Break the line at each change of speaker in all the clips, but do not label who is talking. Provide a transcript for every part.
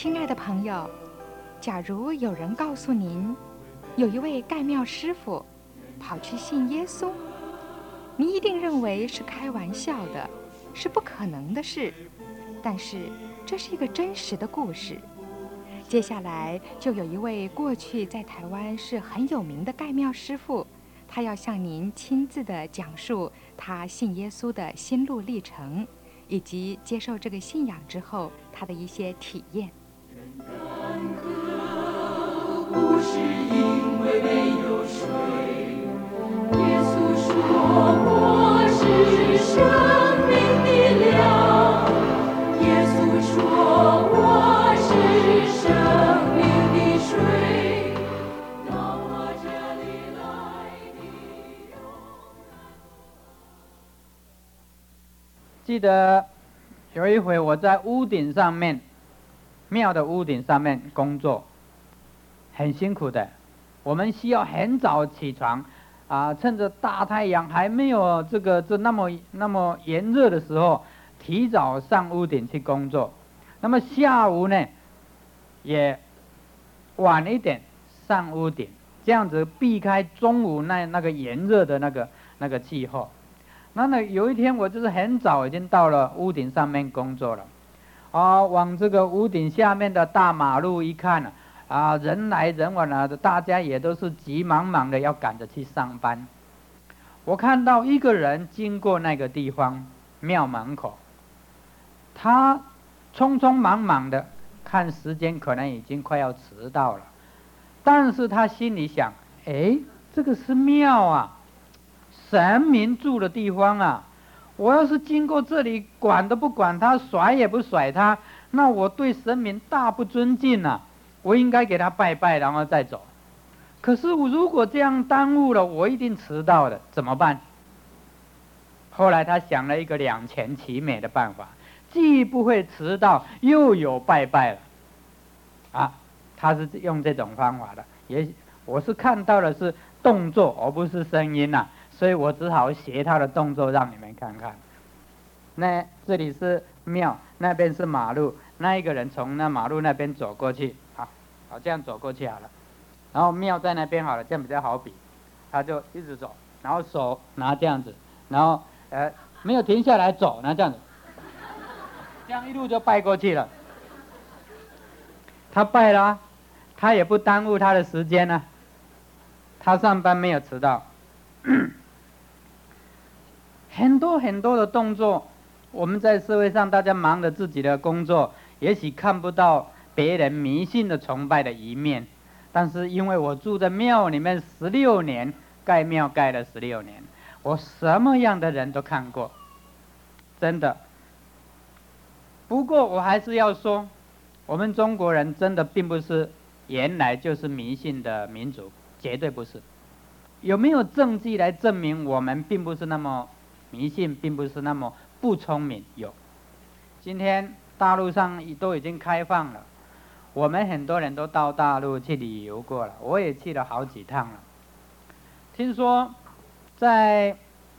亲爱的朋友，假如有人告诉您，有一位盖庙师傅跑去信耶稣，你一定认为是开玩笑的，是不可能的事。但是这是一个真实的故事。接下来就有一位过去在台湾是很有名的盖庙师傅，他要向您亲自地讲述他信耶稣的心路历程，以及接受这个信仰之后他的一些体验。
不是因为没有水，耶稣说我是生命的粮，耶稣说我是生命的水，到我这里来的永
记得有一回我在屋顶上面，庙的屋顶上面工作，很辛苦的。我们需要很早起床，趁着大太阳还没有那么炎热的时候，提早上屋顶去工作。那么下午呢，也晚一点上屋顶，这样子避开中午那个炎热的那个气候。那有一天我就是很早已经到了屋顶上面工作了，往这个屋顶下面的大马路一看，人来人往大家也都是急忙忙的要赶着去上班。我看到一个人经过那个地方庙门口，他匆匆忙忙的，看时间可能已经快要迟到了，但是他心里想，这个是庙啊，神明住的地方啊，我要是经过这里管都不管他，甩也不甩他，那我对神明大不尊敬啊，我应该给他拜拜然后再走。可是我如果这样耽误了，我一定迟到的，怎么办？后来他想了一个两全其美的办法，既不会迟到又有拜拜了。他是用这种方法的，我是看到的是动作而不是声音啊，所以我只好学他的动作让你们看看。那这里是庙，那边是马路，那一个人从那马路那边走过去，好，这样走过去好了。然后庙在那边好了，这样比较好比。他就一直走，然后手拿这样子，然后没有停下来走，然后这样子，这样一路就拜过去了。他拜了，他也不耽误他的时间呢，他上班没有迟到。很多很多的动作，我们在社会上大家忙着自己的工作，也许看不到别人迷信的崇拜的一面，但是因为我住在庙里面16年，盖庙盖了16年，我什么样的人都看过，真的。不过我还是要说，我们中国人真的并不是原来就是迷信的民族，绝对不是。有没有证据来证明我们并不是那么迷信，并不是那么不聪明？有。今天大陆上都已经开放了，我们很多人都到大陆去旅游过了，我也去了好几趟了。听说在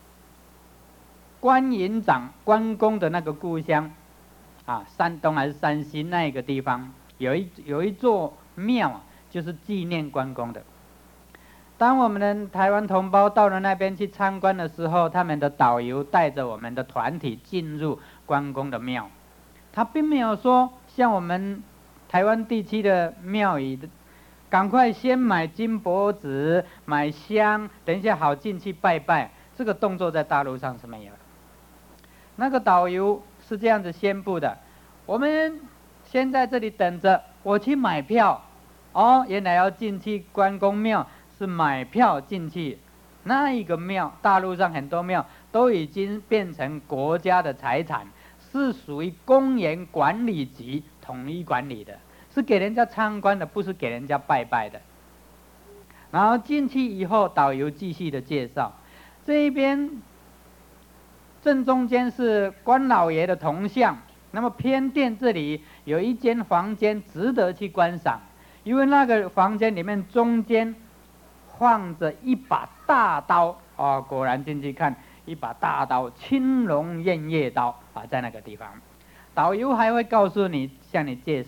关营长关公的那个故乡山东还是山西那个地方，有一座庙，就是纪念关公的。当我们的台湾同胞到了那边去参观的时候，他们的导游带着我们的团体进入关公的庙，他并没有说像我们台湾地区的庙宇，赶快先买金箔纸、买香，等一下好进去拜拜。这个动作在大陆上是没有的。那个导游是这样子宣布的：我们先在这里等着，我去买票。原来要进去关公庙是买票进去。那一个庙，大陆上很多庙都已经变成国家的财产，是属于公园管理局统一管理的，是给人家参观的，不是给人家拜拜的。然后进去以后，导游继续的介绍，这一边正中间是关老爷的铜像，那么偏殿这里有一间房间值得去观赏，因为那个房间里面中间放着一把大刀果然进去看，一把大刀，青龙偃月刀在那个地方。导游还会告诉你，向你介绍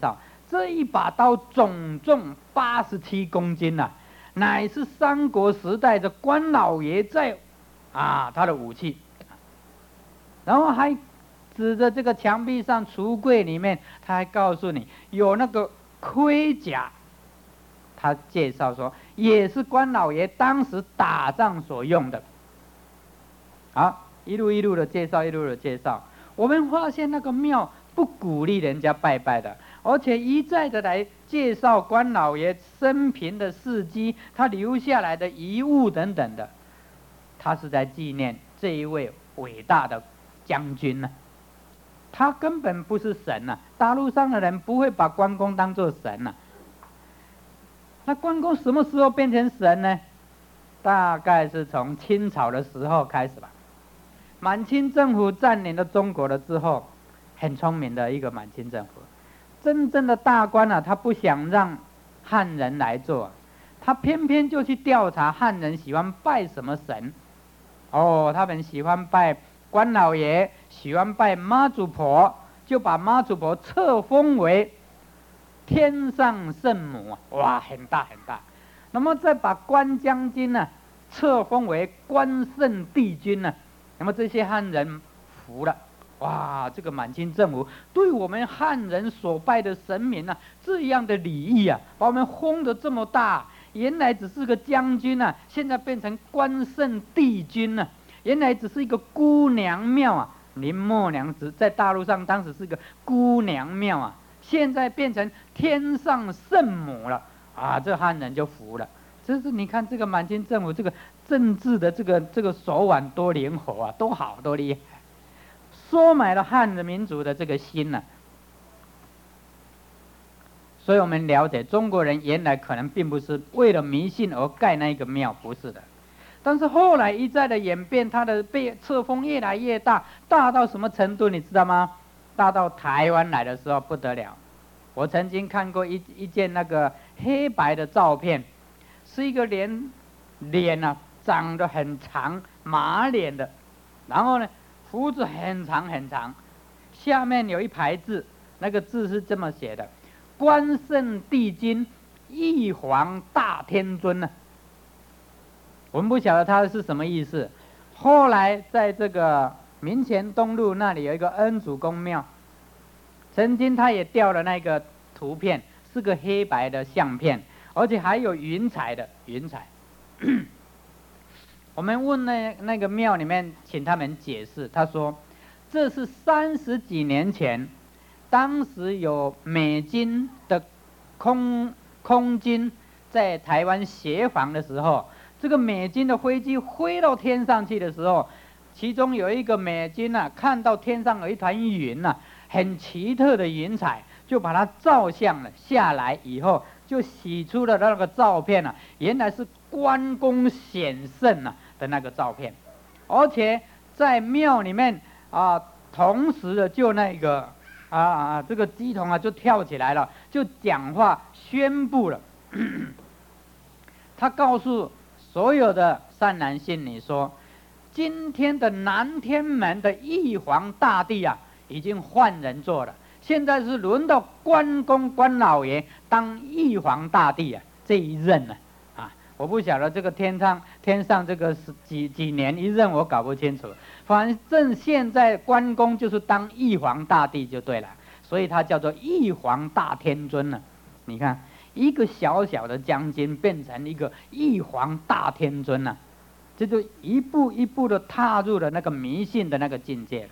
这一把刀总重87公斤呐、乃是三国时代的关老爷在他的武器。然后还指着这个墙壁上橱柜里面，他还告诉你有那个盔甲，他介绍说也是关老爷当时打仗所用的。好，一路一路的介绍，一路的介绍。我们发现那个庙不鼓励人家拜拜的，而且一再的来介绍关老爷生平的事迹，他留下来的遗物等等的，他是在纪念这一位伟大的将军呢。他根本不是神呐、大陆上的人不会把关公当作神呐、那关公什么时候变成神呢？大概是从清朝的时候开始吧。满清政府占领了中国了之后，很聪明的一个满清政府，真正的大官他不想让汉人来做，他偏偏就去调查汉人喜欢拜什么神。他们喜欢拜关老爷，喜欢拜妈祖婆，就把妈祖婆册封为天上圣母，哇，很大很大。那么再把关将军册封为关圣帝君呢，那么这些汉人服了，哇，这个满清政府对我们汉人所拜的神明这样的礼仪把我们轰得这么大。原来只是个将军现在变成关圣帝君原来只是一个姑娘庙林默娘子在大陆上当时是个姑娘庙现在变成天上圣母了这汉人就服了。这是你看这个满清政府这个政治的这个手腕多灵活多好多厉害，收买了汉人民族的这个心所以我们了解中国人原来可能并不是为了迷信而盖那个庙，不是的。但是后来一再的演变，它的被册封越来越大，大到什么程度你知道吗？大到台湾来的时候不得了。我曾经看过一件那个黑白的照片，是一个脸长得很长，马脸的，然后呢胡子很长很长，下面有一排字，那个字是这么写的：关圣帝君，玉皇大天尊我们不晓得它是什么意思。后来在这个民前东路那里有一个恩主公庙，曾经他也调了那个图片，是个黑白的相片，而且还有云彩的云彩。我们问那个庙里面，请他们解释，他说这是30几年前，当时有美军的空军在台湾协防的时候，这个美军的飞机飞到天上去的时候，其中有一个美军看到天上有一团云很奇特的云彩，就把它照相了下来，以后就洗出了那个照片原来是关公显圣的那个照片，而且在庙里面同时的就那个这个鸡童就跳起来了，就讲话宣布了他告诉所有的善男信女说，今天的南天门的玉皇大帝已经换人做了，现在是轮到关公关老爷当玉皇大帝这一任我不晓得这个天上这个几年一任我搞不清楚，反正现在关公就是当玉皇大帝就对了，所以他叫做玉皇大天尊了。你看一个小小的将军变成一个玉皇大天尊这就一步一步的踏入了那个迷信的那个境界了。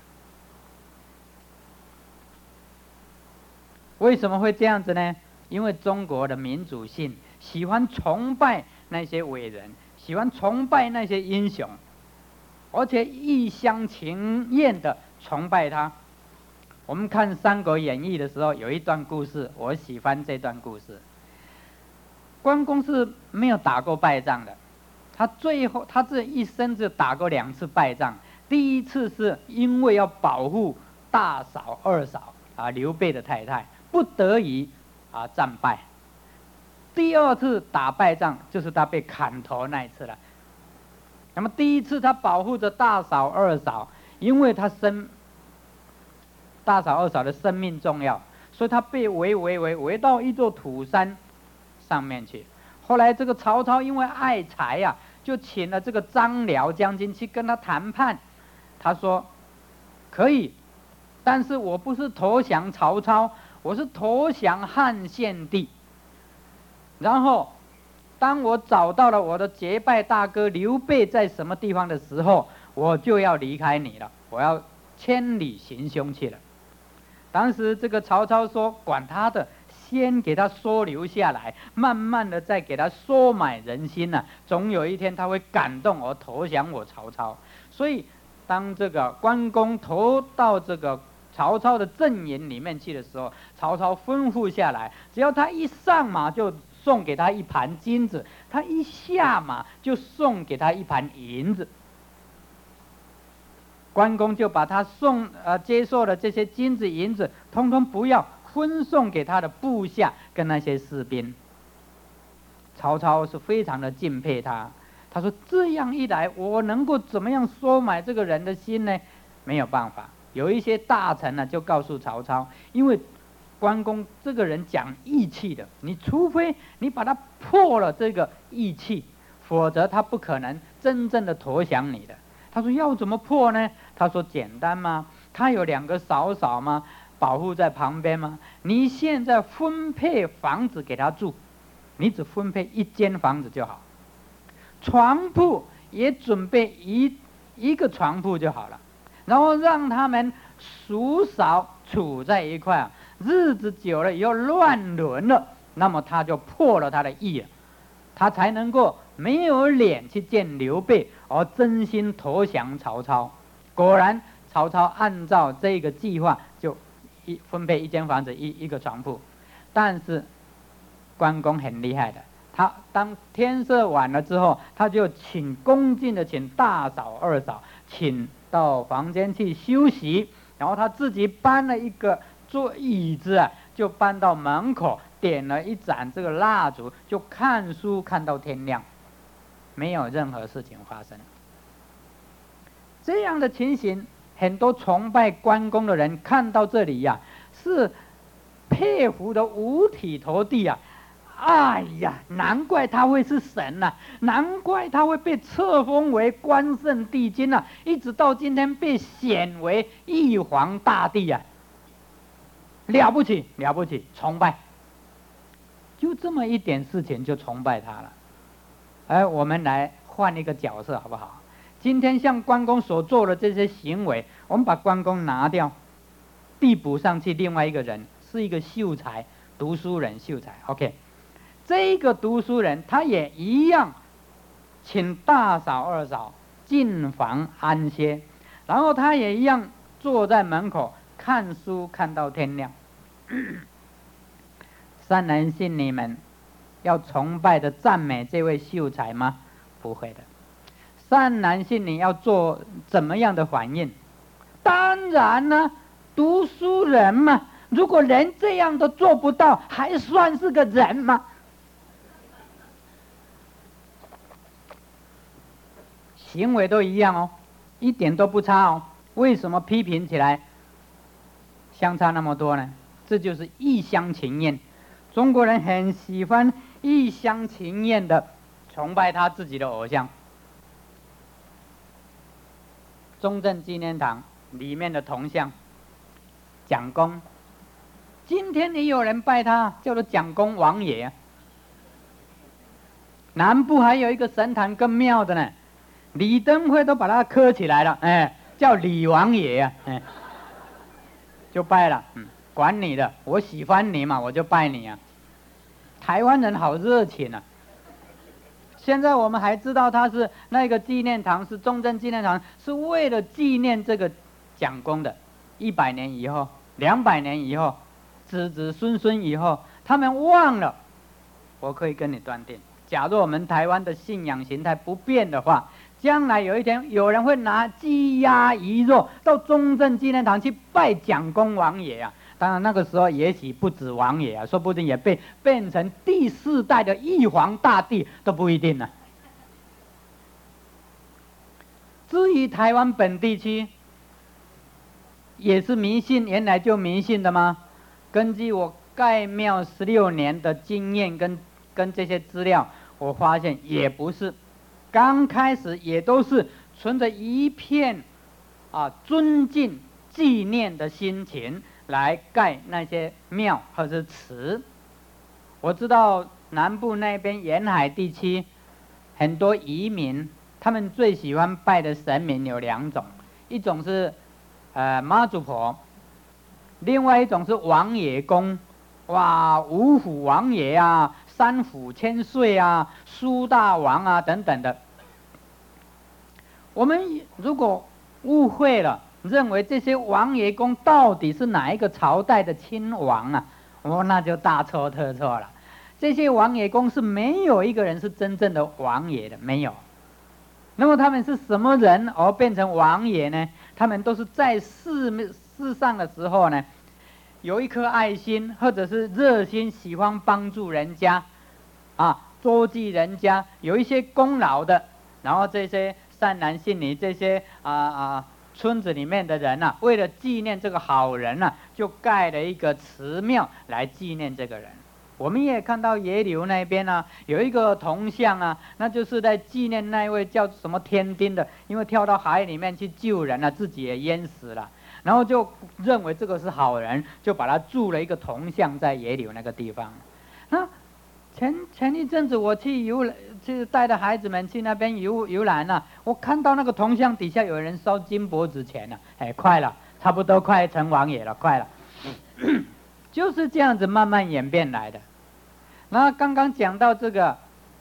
为什么会这样子呢？因为中国的民主性喜欢崇拜那些伟人，喜欢崇拜那些英雄，而且一厢情愿的崇拜他。我们看《三国演义》的时候，有一段故事，我喜欢这段故事。关公是没有打过败仗的，他这一生只打过2次败仗。第一次是因为要保护大嫂二嫂刘备的太太，不得已战败。第2次打败仗就是他被砍头那一次了。那么第一次他保护着大嫂二嫂，因为他大嫂二嫂的生命重要， 所以他被围到一座土山上面去。后来这个曹操因为爱财呀，就请了这个张辽将军去跟他谈判。他说可以，但是我不是投降曹操，我是投降汉献帝。然后当我找到了我的结拜大哥刘备在什么地方的时候，我就要离开你了，我要千里行凶去了。当时这个曹操说管他的，先给他收留下来，慢慢的再给他收买人心啊，总有一天他会感动而投降我曹操。所以当这个关公投到这个曹操的阵营里面去的时候，曹操吩咐下来，只要他一上马就送给他一盘金子，他一下马就送给他一盘银子。关公就把他接受的这些金子银子通通不要，分送给他的部下跟那些士兵。曹操是非常的敬佩他，他说这样一来，我能够怎么样收买这个人的心呢？没有办法。有一些大臣呢就告诉曹操，因为关公这个人讲义气的，你除非你把他破了这个义气，否则他不可能真正的投降你的。他说要怎么破呢？他说简单吗？他有2个嫂嫂吗？保护在旁边吗？你现在分配房子给他住，你只分配1间房子就好，床铺也准备一个床铺就好了，然后让他们叔嫂处在一块啊，日子久了以后乱伦了，那么他就破了他的义了，他才能够没有脸去见刘备，而真心投降曹操。果然曹操按照这个计划就分配1间房子一个床铺。但是关公很厉害的，他当天色晚了之后，他就恭敬的请大嫂二嫂请到房间去休息，然后他自己搬了一个坐椅子啊，就搬到门口，点了一盏这个蜡烛，就看书看到天亮，没有任何事情发生。这样的情形，很多崇拜关公的人看到这里呀，是佩服的五体投地啊！哎呀，难怪他会是神啊，难怪他会被册封为关圣帝君啊，一直到今天被选为玉皇大帝啊！了不起，了不起，崇拜。就这么一点事情就崇拜他了。而我们来换一个角色好不好？今天像关公所做的这些行为，我们把关公拿掉，递补上去另外一个人，是一个秀才，读书人秀才。OK， 这个读书人他也一样，请大嫂二嫂进房安歇，然后他也一样坐在门口看书看到天亮。善男信女们要崇拜的赞美这位秀才吗？不会的。善男信女要做怎么样的反应？当然呢，读书人嘛，如果连这样都做不到，还算是个人吗？行为都一样哦，一点都不差哦。为什么批评起来相差那么多呢？这就是一厢情愿。中国人很喜欢一厢情愿的崇拜他自己的偶像。中正纪念堂里面的铜像蒋公，今天也有人拜他，叫做蒋公王爷啊。南部还有一个神坛更妙的呢，李登辉都把它刻起来了，叫李王爷啊，就拜了，管你的，我喜欢你嘛，我就拜你啊。台湾人好热情啊！现在我们还知道他是那个纪念堂，是中正纪念堂，是为了纪念这个蒋公的。100年以后、200年以后、子子孙孙以后，他们忘了。我可以跟你断定，假如我们台湾的信仰形态不变的话，将来有一天有人会拿鸡鸭鱼肉到中正纪念堂去拜蒋公王爷啊！当然那个时候也许不止王爷啊，说不定也变成第4代的玉皇大帝都不一定呢。至于台湾本地区，也是迷信，原来就迷信的吗？ 根据我盖庙16年的经验跟这些资料，我发现也不是，刚开始也都是存着一片尊敬纪念的心情来盖那些庙或者是祠。我知道南部那边沿海地区很多移民，他们最喜欢拜的神明有2种，一种是妈祖婆，另外一种是王爷公。哇，五虎王爷啊，三虎千岁啊，苏大王啊等等的。我们如果误会了，认为这些王爷公到底是哪一个朝代的亲王啊，那就大错特错了。这些王爷公是没有一个人是真正的王爷的，没有。那么他们是什么人而变成王爷呢？他们都是在世上的时候呢，有一颗爱心或者是热心，喜欢帮助人家，周济人家，有一些功劳的，然后这些善男信女，这些村子里面的人为了纪念这个好人就盖了一个祠庙来纪念这个人。我们也看到野柳那边有一个铜像那就是在纪念那一位叫什么天丁的，因为跳到海里面去救人自己也淹死了。然后就认为这个是好人，就把他铸了一个铜像在野柳那个地方。那前一阵子我去带着孩子们去那边游览我看到那个铜像底下有人烧金箔纸钱快了，差不多快成王爷了，快了。就是这样子慢慢演变来的。那刚刚讲到这个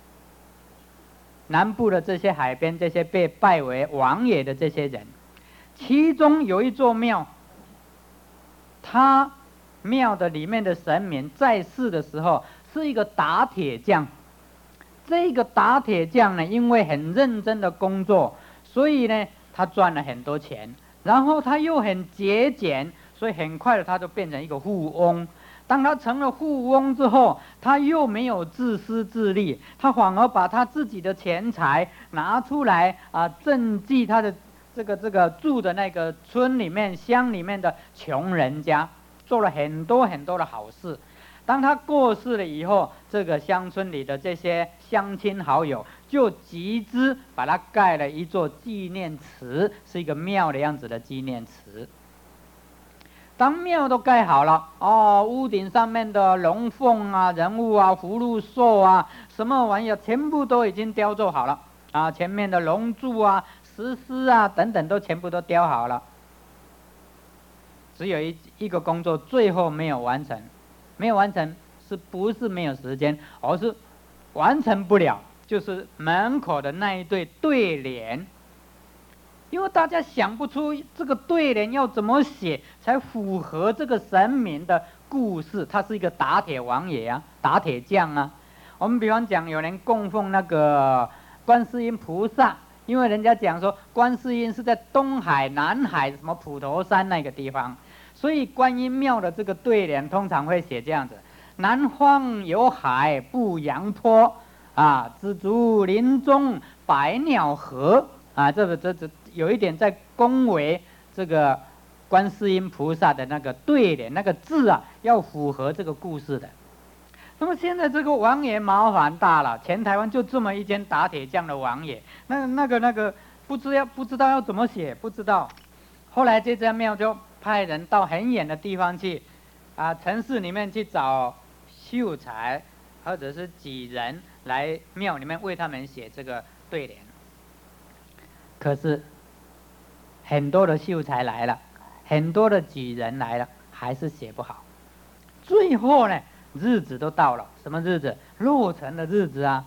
南部的这些海边，这些被拜为王爷的这些人，其中有一座庙，他庙的里面的神明在世的时候是一个打铁匠。这个打铁匠呢，因为很认真的工作，所以呢他赚了很多钱，然后他又很节俭，所以很快的他就变成一个富翁。当他成了富翁之后，他又没有自私自利，他反而把他自己的钱财拿出来赈济他的这个住的那个村里面乡里面的穷人家，做了很多很多的好事。当他过世了以后，这个乡村里的这些乡亲好友就集资把他盖了一座纪念祠，是一个庙的样子的纪念祠。当庙都盖好了屋顶上面的龙凤人物福禄寿什么玩意儿全部都已经雕做好了前面的龙柱石狮等等都全部都雕好了，只有一个工作最后没有完成。没有完成是不是没有时间，而是完成不了，就是门口的那一对联。因为大家想不出这个对联要怎么写才符合这个神明的故事。他是一个打铁王爷打铁匠我们比方讲，有人供奉那个观世音菩萨，因为人家讲说观世音是在东海、南海什么普陀山那个地方，所以观音庙的这个对联通常会写这样子：南方有海不扬波紫竹林中百鸟和这有一点在恭维这个观世音菩萨的那个对联，那个字要符合这个故事的。那么现在这个王爷麻烦大了，全台湾就这么一间打铁匠的王爷，那个不知道要怎么写，不知道。后来这家庙就派人到很远的地方去城市里面去找秀才或者是几人来庙里面为他们写这个对联。可是很多的秀才来了，很多的举人来了，还是写不好。最后呢，日子都到了，什么日子？落成的日子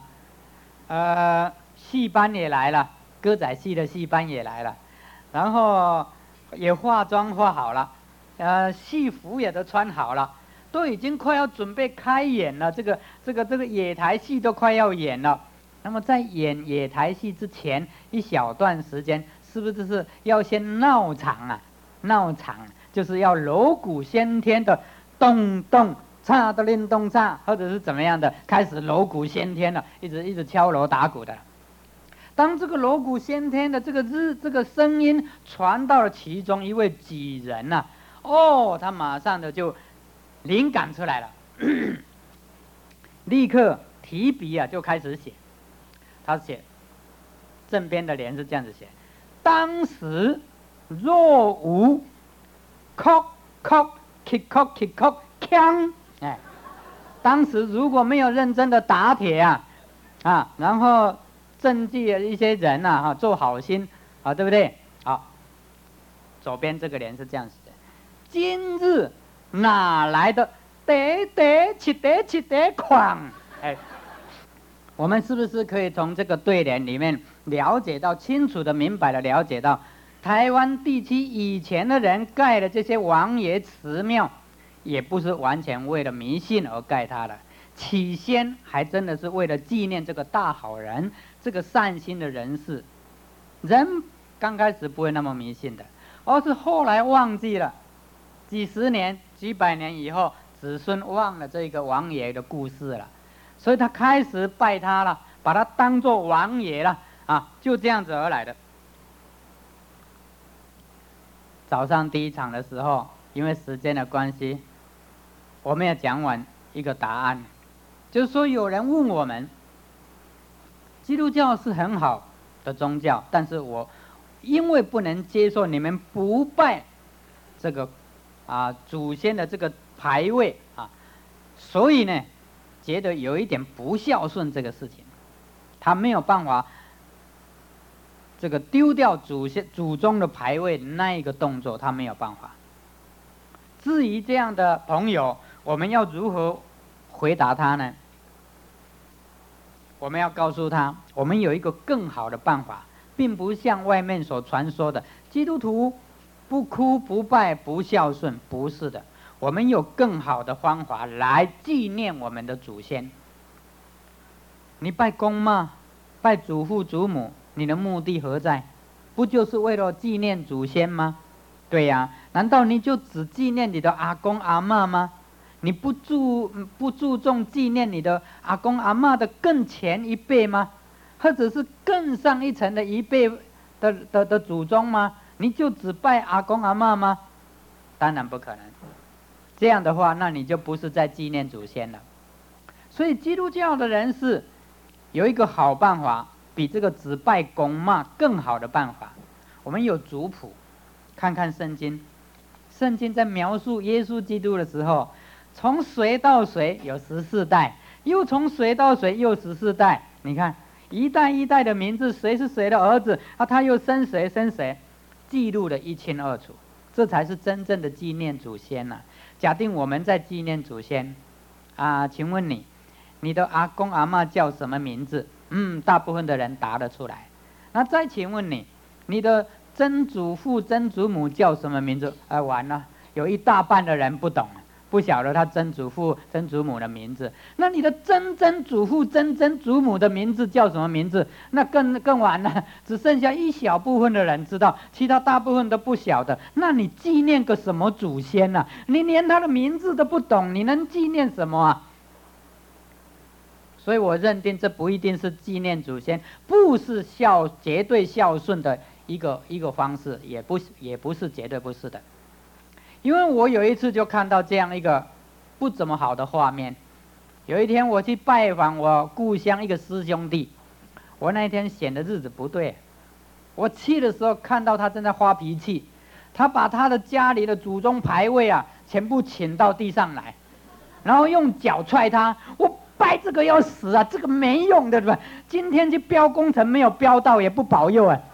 戏班也来了，歌仔戏的戏班也来了，然后也化妆化好了，戏服也都穿好了，都已经快要准备开演了。这个野台戏都快要演了。那么在演野台戏之前一小段时间，是不是要先闹场闹场就是要锣鼓喧天的，咚咚嚓的令咚嚓，或者是怎么样的，开始锣鼓喧天了，一直敲锣打鼓的。当这个锣鼓喧天的这个声音传到了其中一位举人他马上的就灵感出来了，立刻提笔啊就开始写。他写正边的联是这样子写：当时若无 cock cock kick cock kick cock 锵，哎，当时如果没有认真的打铁啊，然后赈济一些人啊，做好心啊，对不对？好，左边这个联是这样写的：今日哪来的得得起得起得狂？哎，我们是不是可以从这个对联里面了解到，清楚的、明白的了解到，台湾地区以前的人盖的这些王爷祠庙，也不是完全为了迷信而盖它的，起先还真的是为了纪念这个大好人，这个善心的人士。人刚开始不会那么迷信的，而是后来忘记了，几十年、几百年以后，子孙忘了这个王爷的故事了，所以他开始拜他了，把他当作王爷了啊，就这样子而来的。早上第一场的时候，因为时间的关系，我们也讲完一个答案，就是说有人问我们，基督教是很好的宗教，但是我因为不能接受你们不拜这个祖先的这个牌位啊，所以呢，觉得有一点不孝顺这个事情，他没有办法这个丢掉祖宗的牌位那一个动作，他没有办法。至于这样的朋友，我们要如何回答他呢？我们要告诉他，我们有一个更好的办法，并不像外面所传说的基督徒不哭不拜不孝顺，不是的，我们有更好的方法来纪念我们的祖先。你拜公妈，拜祖父祖母，你的目的何在？不就是为了纪念祖先吗？对呀，难道你就只纪念你的阿公阿嬷吗？你不注重纪念你的阿公阿嬷的更前一辈吗？或者是更上一层的一辈的祖宗吗？你就只拜阿公阿嬷吗？当然不可能。这样的话，那你就不是在纪念祖先了。所以基督教的人是有一个好办法，比这个只拜公妈更好的办法。我们有族谱，看看圣经。圣经在描述耶稣基督的时候，从谁到谁有14代，又从谁到谁又14代。你看一代一代的名字，谁是谁的儿子啊？他又生谁生谁，记录得一清二楚。这才是真正的纪念祖先啊。假定我们在纪念祖先请问你的阿公阿嬷叫什么名字？大部分的人答得出来。那再请问你的曾祖父曾祖母叫什么名字？完了，有一大半的人不懂，不晓得他曾祖父曾祖母的名字。那你的曾曾祖父曾曾祖母的名字叫什么名字？那更完了，只剩下一小部分的人知道，其他大部分都不晓得。那你纪念个什么祖先啊？你连他的名字都不懂，你能纪念什么啊？所以我认定这不一定是纪念祖先，不是绝对孝顺的一个方式，也不是绝对不是的。因为我有一次就看到这样一个不怎么好的画面。有一天我去拜访我故乡一个师兄弟，我那一天选的日子不对，我去的时候看到他正在发脾气，他把他的家里的祖宗牌位全部请到地上来，然后用脚踹他。我拜这个要死啊，这个没用的，对吧？今天去标工程没有标到，也不保佑啊。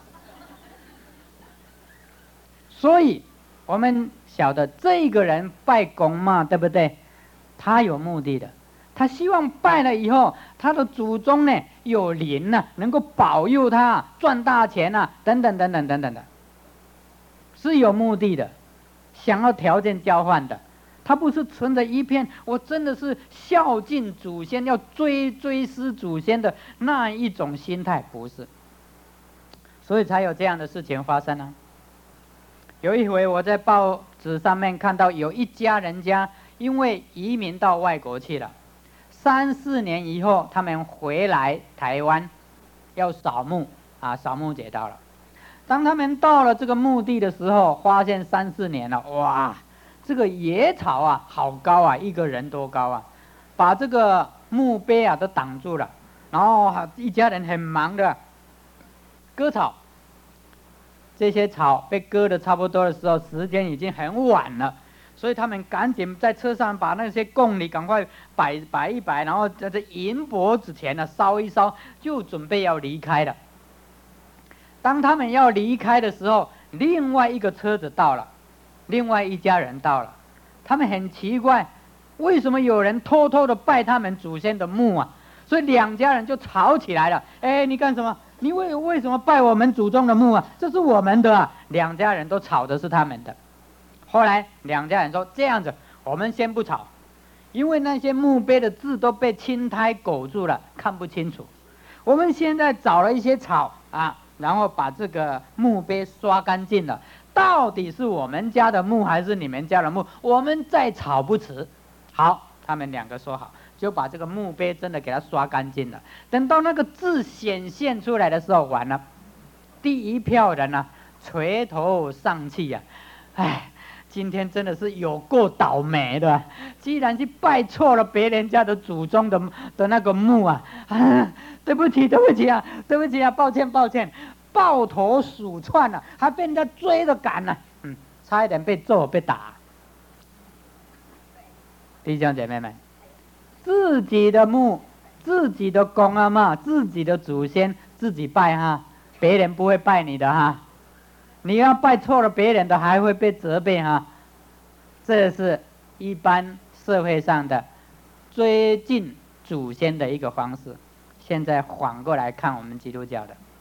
所以我们晓得这个人拜公妈，对不对？他有目的的，他希望拜了以后，他的祖宗呢有灵能够保佑他赚大钱等等等等等等的，是有目的的，想要条件交换的。他不是存着一片我真的是孝敬祖先，要追思祖先的那一种心态，不是。所以才有这样的事情发生有一回我在报纸上面看到有一家人家因为移民到外国去了，3、4年以后他们回来台湾要扫墓扫墓节到了。当他们到了这个墓地的时候，发现3、4年了，哇， 这个野草啊，好高啊，一个人多高啊，把这个墓碑啊都挡住了。然后一家人很忙的割草，这些草被割的差不多的时候，时间已经很晚了，所以他们赶紧在车上把那些贡礼赶快摆一摆，然后在这银箔纸钱呢烧一烧，就准备要离开了。当他们要离开的时候，另外一个车子到了，另外一家人到了，他们很奇怪，为什么有人偷偷的拜他们祖先的墓啊？所以两家人就吵起来了。哎，你干什么？你为什么拜我们祖宗的墓啊？这是我们的啊！两家人都吵的是他们的。后来两家人说这样子，我们先不吵，因为那些墓碑的字都被青苔裹住了，看不清楚。我们现在找了一些草啊，然后把这个墓碑刷干净了。到底是我们家的墓还是你们家的墓？我们再吵不迟。好，他们两个说好，就把这个墓碑真的给它刷干净了。等到那个字显现出来的时候，完了，第一票人啊，垂头丧气呀，哎，今天真的是有够倒霉的，既然去拜错了别人家的祖宗的那个墓啊，对不起啊，抱歉，抱头鼠窜了，还被人家追着赶了，差一点被揍被打。弟兄姐妹们，自己的墓、自己的公阿嬷、自己的祖先自己拜哈，别人不会拜你的哈。你要拜错了别人的，还会被责备哈。这是一般社会上的追敬祖先的一个方式。现在反过来看我们基督教的。